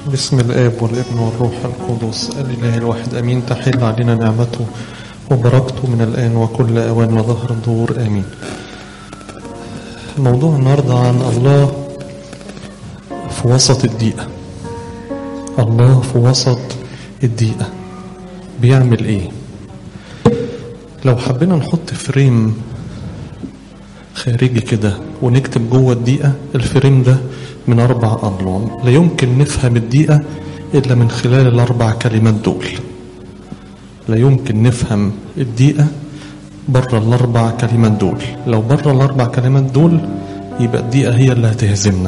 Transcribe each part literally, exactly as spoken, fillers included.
بسم الآب والابن والروح القدس الإله الواحد أمين. تحل علينا نعمته وبركته من الآن وكل أوان وظهر الدهور آمين. موضوع النهاردة عن الله في وسط الضيقة. الله في وسط الضيقة بيعمل إيه؟ لو حبينا نحط فريم خارجي كده ونكتب جوه الضيقة، الفريم ده من أربع أضلاع. لا يمكن نفهم الضيقة إلا من خلال الأربع كلمات دول. لا يمكن نفهم الضيقة بره الأربع كلمات دول. لو بره الأربع كلمات دول يبقى الضيقة هي اللي هتهزمنا.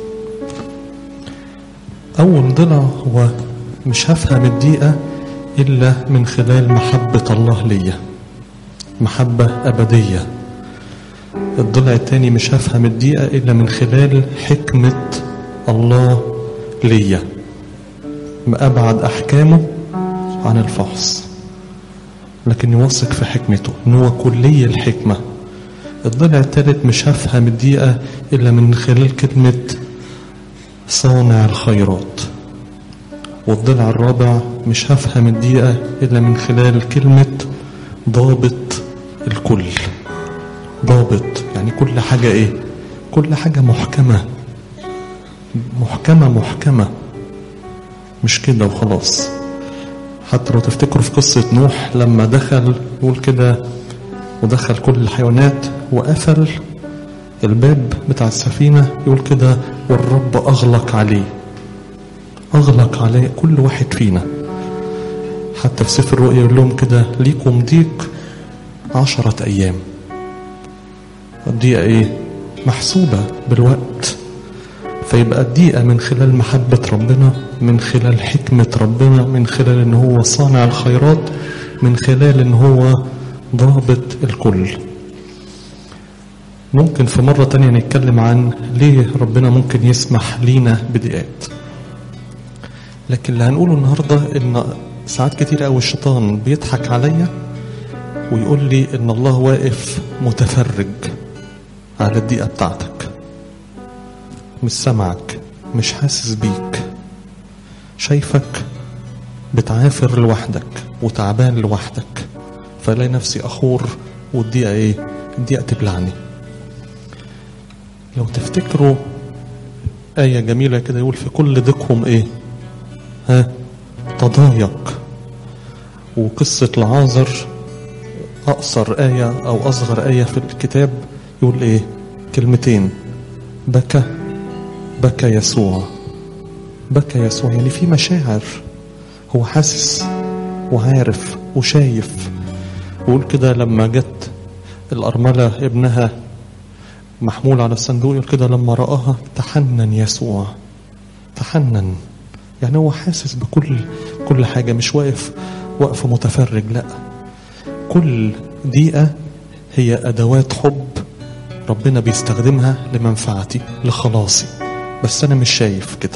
أول ضلع هو مش هفهم الضيقة إلا من خلال محبة الله ليا، محبة أبدية. الضلع الثاني مش هفهم الضيقة إلا من خلال حكمة الله ليا، أبعد أحكامه عن الفحص لكن يوثق في حكمته إن هو كلي الحكمة. الضلع الثالث مش هفهم الضيقة إلا من خلال كلمة صانع الخيرات. والضلع الرابع مش هفهم الضيقة إلا من خلال كلمة ضابط الكل. ضابط يعني كل حاجة ايه؟ كل حاجة محكمة محكمة محكمة مش كده وخلاص. حتى لو تفتكروا في قصة نوح لما دخل يقول كده ودخل كل الحيوانات وقفل الباب بتاع السفينة، يقول كده والرب أغلق عليه أغلق عليه كل واحد فينا. حتى في سفر الرؤيا يقول لهم كده ليكم ضيق عشرة أيام. الضيقة ايه؟ محسوبة بالوقت. فيبقى الضيقة من خلال محبة ربنا، من خلال حكمة ربنا، من خلال ان هو صانع الخيرات، من خلال ان هو ضابط الكل. ممكن في مرة تانية نتكلم عن ليه ربنا ممكن يسمح لينا بضيقات. لكن اللي هنقوله النهاردة ان ساعات كتير قوي الشيطان بيضحك عليا ويقول لي ان الله واقف متفرج على الضيقة بتاعتك، مش سامعك، مش حاسس بيك، شايفك بتعافر لوحدك وتعبان لوحدك، فلاقي نفسي أخور والضيقة ايه؟ الضيقة تبلعني. لو تفتكروا آية جميلة كده يقول في كل ضيقهم ايه؟ ها؟ تضايق. وقصة العازر أقصر آية أو أصغر آية في الكتاب يقول ايه؟ كلمتين، بكى بكى يسوع. بكى يسوع يعني في مشاعر، هو حاسس وعارف وشايف. ويقول كده لما جت الأرملة ابنها محمول على الصندوق يقول كده لما رآها تحنن يسوع. تحنن يعني هو حاسس بكل كل حاجة، مش واقف وقف متفرج. لا، كل دقيقة هي أدوات حب ربنا بيستخدمها لمنفعتي لخلاصي، بس أنا مش شايف كده.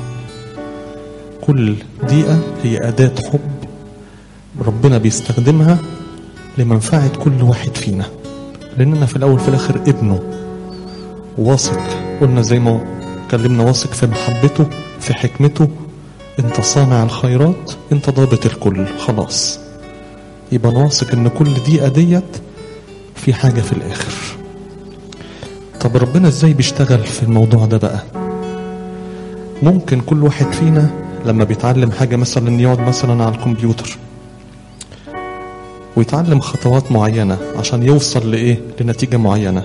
كل دقيقة هي أداة حب ربنا بيستخدمها لمنفعة كل واحد فينا، لأننا في الأول في الآخر ابنه. واثق، قلنا زي ما كلمنا، واثق في محبته في حكمته. انت صانع الخيرات، انت ضابط الكل، خلاص. يبقى واثق ان كل دقيقة ديت في حاجة في الآخر. طب ربنا ازاي بيشتغل في الموضوع ده بقى؟ ممكن كل واحد فينا لما بيتعلم حاجة، مثلا يقعد مثلا على الكمبيوتر ويتعلم خطوات معينة عشان يوصل لإيه؟ لنتيجة معينة.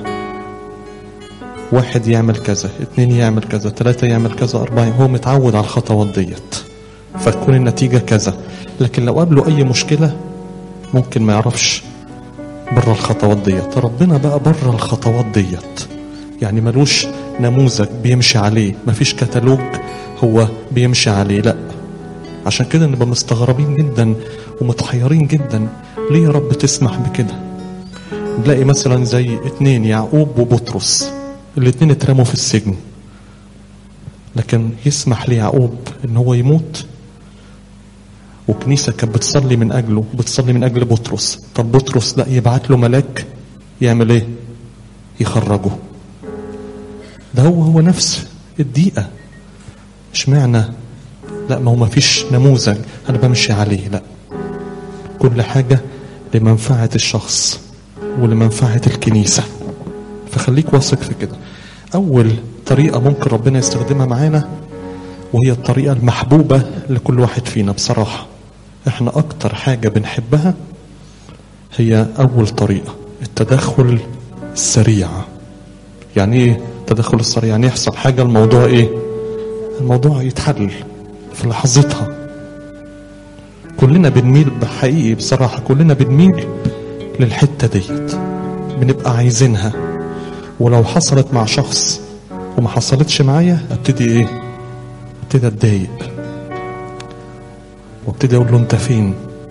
واحد يعمل كذا، اتنين يعمل كذا، تلاتة يعمل كذا، أربعة، هو متعود على الخطوات ديت فتكون النتيجة كذا. لكن لو قابله أي مشكلة ممكن ما يعرفش بره الخطوات ديت. ربنا بقى بره الخطوات ديت، يعني ملوش نموذج بيمشي عليه، مفيش كتالوج هو بيمشي عليه، لا. عشان كده نبقى مستغربين جدا ومتحيرين جدا، ليه يا رب تسمح بكده؟ نلاقي مثلا زي اتنين، يعقوب وبطرس، الاتنين اترموا في السجن، لكن يسمح ليعقوب ان هو يموت، وكنيسة كانت بتصلي من أجله، بتصلي من أجل بطرس. طب بطرس لا، يبعت له ملاك يعمل ايه؟ يخرجه. ده هو هو نفس الضيقة. اشمعنى لا ما هو ما فيش نموذج انا بمشي عليه، لا، كل حاجة لمنفعة الشخص ولمنفعة الكنيسة. فخليك واثق في كده. اول طريقة ممكن ربنا يستخدمها معانا، وهي الطريقة المحبوبة لكل واحد فينا بصراحة، احنا اكتر حاجة بنحبها هي اول طريقة، التدخل السريع. يعني ايه التدخل السريع؟ يعني يحصل حاجة الموضوع ايه؟ الموضوع يتحل في لحظتها. كلنا بنميل بحقيقي بصراحة، كلنا بنميل للحتة ديت، بنبقى عايزينها. ولو حصلت مع شخص وما حصلتش معايا ابتدي ايه؟ ابتدي اتضايق وابتدي اقول له انت فين،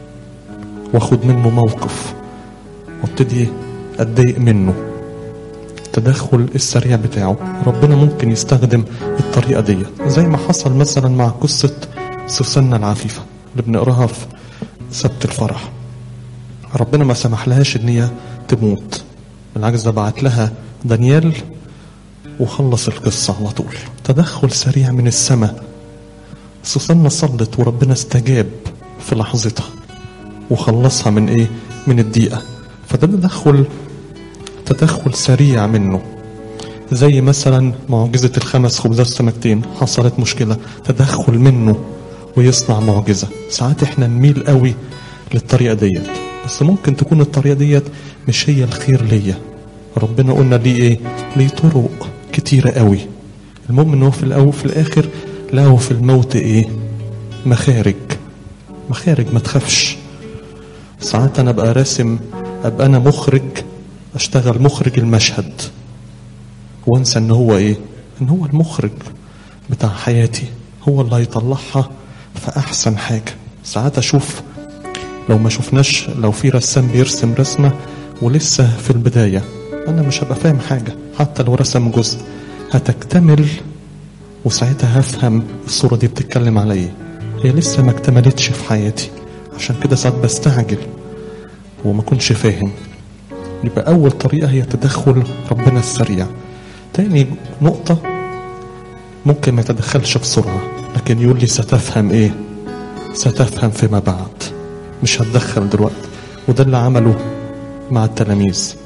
واخد منه موقف وابتدي اتضايق منه. التدخل السريع بتاعه ربنا ممكن يستخدم الطريقة دي، زي ما حصل مثلا مع قصة سوسنة العفيفة اللي بنقراها في سبت الفرح. ربنا ما سمح لهاش ان هي تموت، بالعكس ده بعت لها دانيال وخلص القصة على طول. تدخل سريع من السماء. سوسنة صلت وربنا استجاب في لحظتها وخلصها من ايه؟ من الضيقة. فده تدخل تدخل سريع منه. زي مثلا معجزة الخمس خبزات والسمكتين، حصلت مشكلة، تدخل منه ويصنع معجزة. ساعات احنا نميل قوي للطريقة ديت، بس ممكن تكون الطريقة ديت مش هي الخير ليا. ربنا قلنا ليه ايه؟ ليه طرق كتيرة قوي. المهم انه في الاول في الاخر له في الموت ايه؟ مخارج. مخارج، ما تخافش. ساعات انا ابقى راسم، ابقى انا مخرج، اشتغل مخرج المشهد وانسى ان هو ايه؟ ان هو المخرج بتاع حياتي، هو اللي هيطلعها في احسن حاجة. ساعات اشوف، لو ما شفناش، لو في رسام بيرسم رسمة ولسه في البداية، انا مش هبقى فاهم حاجة. حتى لو رسم جزء هتكتمل، وساعتها هفهم الصورة دي بتتكلم على ايه. هي لسه ما اكتملتش في حياتي، عشان كده ساعات بستعجل وما كنش فاهم. يبقى اول طريقة هي تدخل ربنا السريع. تاني نقطة، ممكن ما يتدخلش بسرعة لكن يقول لي ستفهم ايه؟ ستفهم فيما بعد، مش هتدخل دلوقتي. وده اللي عمله مع التلاميذ.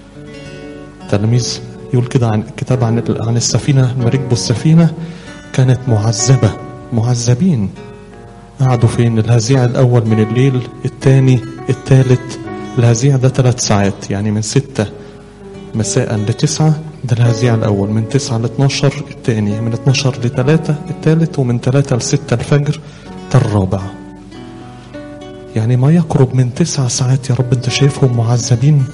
التلاميذ يقول كده عن كتاب عن عن السفينة، لما ركبوا السفينة كانت معذبة، معذبين. قعدوا فين؟ الهزيع الأول من الليل، الثاني، الثالث. الهزيع ده ثلاث ساعات، يعني من ستة مساء لتسعة ده الهزيع الأول، من تسعة لاتناشر الثاني، من اتناشر لتلاتة الثالث، ومن تلاتة لستة الفجر ده الرابع. يعني ما يقرب من تسع ساعات. يا رب انت شايفهم معذبين؟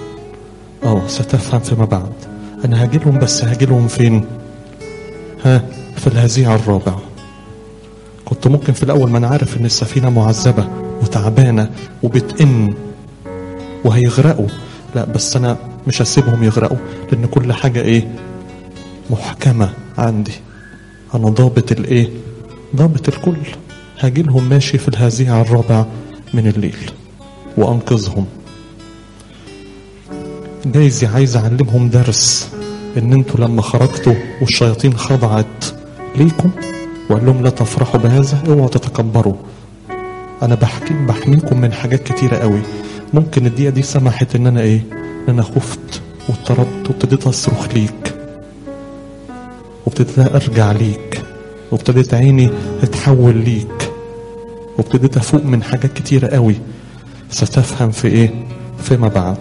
اه ستفهم فيما بعد. انا هاجيلهم، بس هاجيلهم فين؟ ها في الهزيع الرابع. كنت ممكن في الاول، ما انا عارف ان السفينة معذبة وتعبانة وبتئن وهيغرقوا، لا بس انا مش هسيبهم يغرقوا، لان كل حاجة ايه؟ محكمة عندي. انا ضابط الايه؟ ضابط الكل. هاجيلهم ماشي في الهزيع الرابع من الليل وانقذهم. جايز عايز اعلمهم درس، ان انتوا لما خرجتوا والشياطين خضعت ليكم وقال لهم لا تفرحوا بهذا، اوعوا تتكبروا. انا بحكي بحميكم من حاجات كتيرة قوي. ممكن الدقيقة دي سمحت ان انا ايه؟ ان انا خفت واضطربت وابتديت اصرخ ليك، وابتديت ارجع ليك، وابتديت عيني تتحول ليك، وابتديت افوق من حاجات كتيرة قوي. ستفهم في ايه؟ فيما بعد.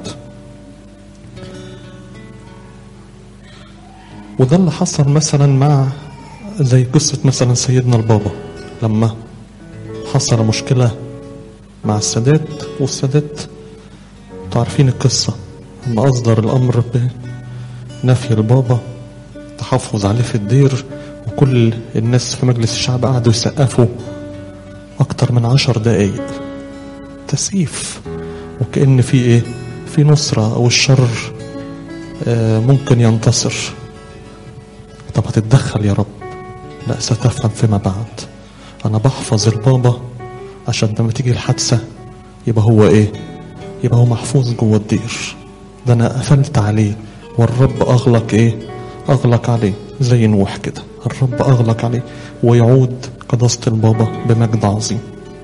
وده اللي حصل مثلا مع، زي قصة مثلا سيدنا البابا لما حصل مشكلة مع السادات، والسادات تعرفين القصة، لما أصدر الأمر بنفي البابا، تحفظ عليه في الدير، وكل الناس في مجلس الشعب قعدوا يسقفوا أكتر من عشر دقايق تسقيف، وكأن في إيه؟ في نصرة أو الشر آه ممكن ينتصر. طب هتتدخل يا رب؟ لا، ستفهم فيما بعد. أنا بحفظ البابا عشان لما تيجي الحادثة يبقى هو إيه؟ يبقى هو محفوظ جوه الدير. ده أنا قفلت عليه، والرب أغلق إيه؟ أغلق عليه زي نوح كده، الرب أغلق عليه ويعود قداسة البابا بمجد عظيم.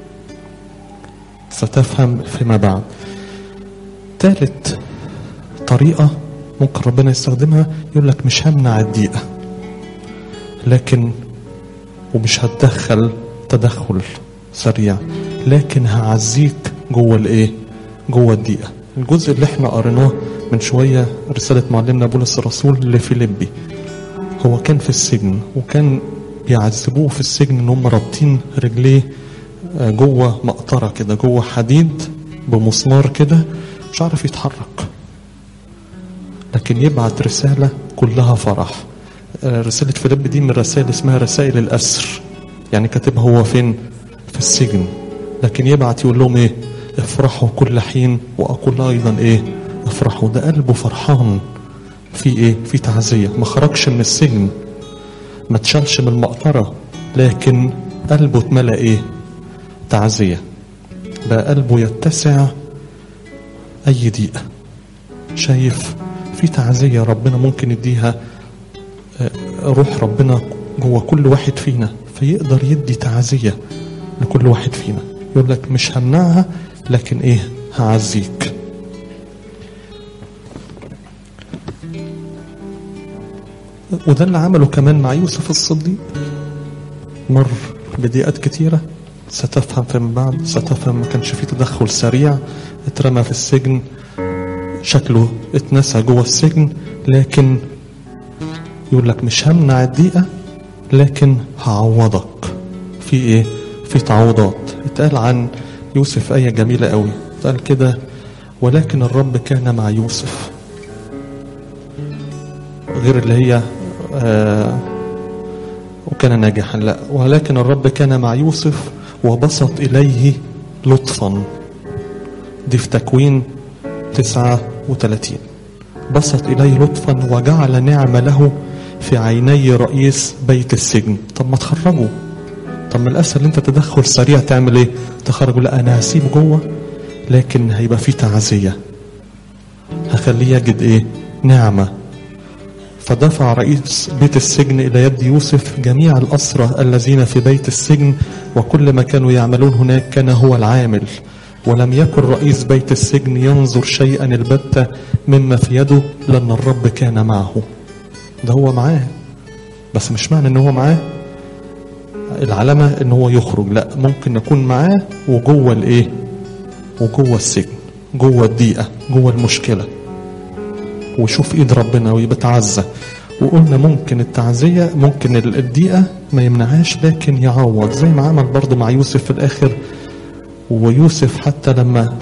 ستفهم فيما بعد. ثالث طريقة ممكن ربنا يستخدمها، يقول لك مش همنع الضيقة، لكن ومش هتدخل تدخل سريع، لكن هعزيك جوه الايه؟ جوه الضيقة. الجزء اللي احنا قريناه من شوية رسالة معلمنا بولس الرسول لفيليبي، هو كان في السجن وكان بيعذبوه في السجن ان هم رابطين رجليه جوه مقطرة كده، جوه حديد بمسمار كده، مش عارف يتحرك، لكن يبعت رسالة كلها فرح. رسالة فيليبي دي من رسائل اسمها رسائل الأسر، يعني كاتبها هو فين؟ في السجن، لكن يبعت يقول لهم ايه؟ افرحوا كل حين واقول ايضا ايه؟ افرحوا. ده قلبه فرحان في ايه؟ في تعزية. ما خرجش من السجن، ما تشالش من المقطرة، لكن قلبه اتملأ ايه؟ تعزية. بقى قلبه يتسع اي ضيقة، شايف في تعزية ربنا ممكن يديها روح ربنا جوه كل واحد فينا، فيقدر يدي تعزية لكل واحد فينا. يقول لك مش همنعها، لكن ايه؟ هعزيك. وده اللي عمله كمان مع يوسف الصديق، مر بضيقات كتيرة، ستفهم فيما بعد، ستفهم. ما كانش فيه تدخل سريع، اترمى في السجن، شكله اتنسى جوه السجن، لكن يقول لك مش همنع الضيقة، لكن هعوضك في ايه؟ في تعويضات. اتقال عن يوسف آية جميلة قوي، اتقال كده: ولكن الرب كان مع يوسف، غير اللي هي آه وكان ناجحا، لا، ولكن الرب كان مع يوسف وبسط إليه لطفا. دي في تكوين تسعة وثلاثين. بسط إليه لطفا وجعل نعمة له في عيني رئيس بيت السجن. طب ما تخرجوا، طب ما الأسهل اللي انت تدخل سريع تعمل ايه؟ تخرجوا. لا، انا هسيب جوه، لكن هيبقى فيه تعزية، هخليه يجد ايه؟ نعمة. فدفع رئيس بيت السجن إلى يد يوسف جميع الأسرى الذين في بيت السجن، وكل ما كانوا يعملون هناك كان هو العامل، ولم يكن رئيس بيت السجن ينظر شيئا البتة مما في يده، لأن الرب كان معه. ده هو معاه، بس مش معنى ان هو معاه العلامة ان هو يخرج، لا، ممكن نكون معاه وجوه الايه؟ وجوه السجن، جوه الضيقة، جوه المشكلة، ويشوف ايد ربنا ويتعزى. وقلنا ممكن التعزية، ممكن الضيقة ما يمنعهاش، لكن يعوض، زي ما عمل برضو مع يوسف في الاخر. ويوسف حتى لما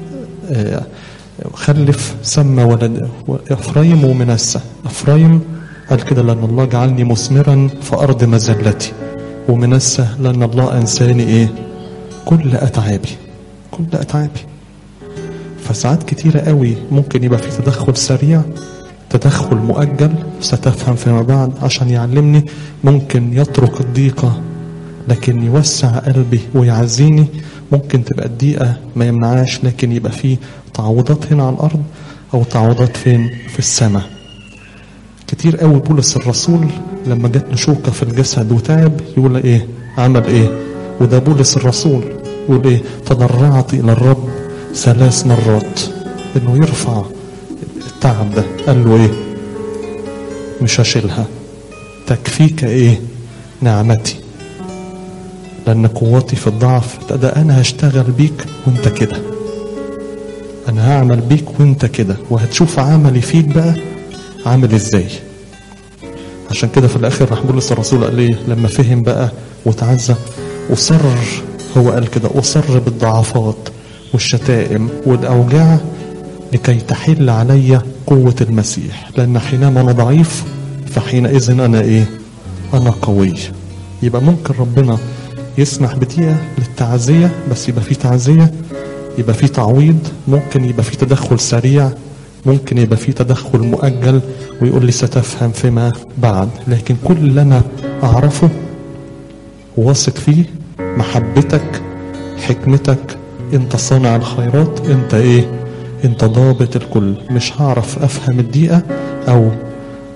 خلف سمى ولد افرايم ومنسى. افرايم قال كده: لأن الله جعلني مثمرا في أرض مذلتي، ومنسى لأن الله أنساني إيه؟ كل أتعابي، كل أتعابي. فساعات كتيرة قوي ممكن يبقى في تدخل سريع، تدخل مؤجل، ستفهم فيما بعد، عشان يعلمني. ممكن يترك الضيقة لكن يوسع قلبي ويعزيني. ممكن تبقى الضيقة ما يمنعاش، لكن يبقى فيه تعويضات هنا على الأرض، أو تعويضات فين؟ في السماء. كتير قوي بولس الرسول لما جت نشوكة في الجسد وتعب، يقول ايه؟ عمل ايه؟ وده بولس الرسول يقول ايه؟ تضرعت الى الرب ثلاث مرات انه يرفع التعب ده. قال له ايه؟ مش هشيلها، تكفيك ايه؟ نعمتي، لان قوتي في الضعف. ده انا هشتغل بيك وانت كده، انا هعمل بيك وانت كده، وهتشوف عملي فيك بقى عامل ازاي. عشان كده في الاخر راح بولس الرسول قال ايه لما فهم بقى وتعزى؟ اصر، هو قال كده: اصر بالضعفات والشتائم والاوجاع لكي تحل علي قوة المسيح، لان حينما انا ضعيف فحينئذ انا ايه؟ انا قوي. يبقى ممكن ربنا يسمح بضيقة للتعزية، بس يبقى فيه تعزية، يبقى فيه تعويض. ممكن يبقى فيه تدخل سريع، ممكن يبقى فيه تدخل مؤجل، ويقول لي ستفهم فيما بعد. لكن كل اللي انا اعرفه واثق فيه محبتك، حكمتك، انت صانع الخيرات، انت ايه؟ انت ضابط الكل. مش هعرف افهم الضيقة او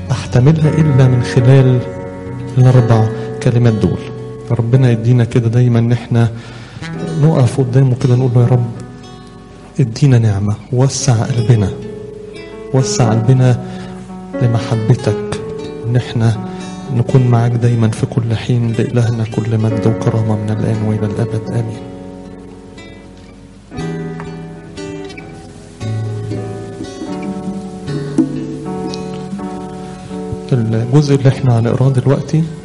أحتملها إلا من خلال الأربع كلمات دول. ربنا يدينا كده دايما إن احنا نقف قدامه كده نقول له يا رب ادينا نعمة، وسع قلبنا، وسع قلبنا لمحبتك، ان احنا نكون معاك دايما في كل حين. لإلهنا كل مجد وكرامة من الآن وإلى الأبد، آمين. الجزء اللي احنا هنقراه دلوقتي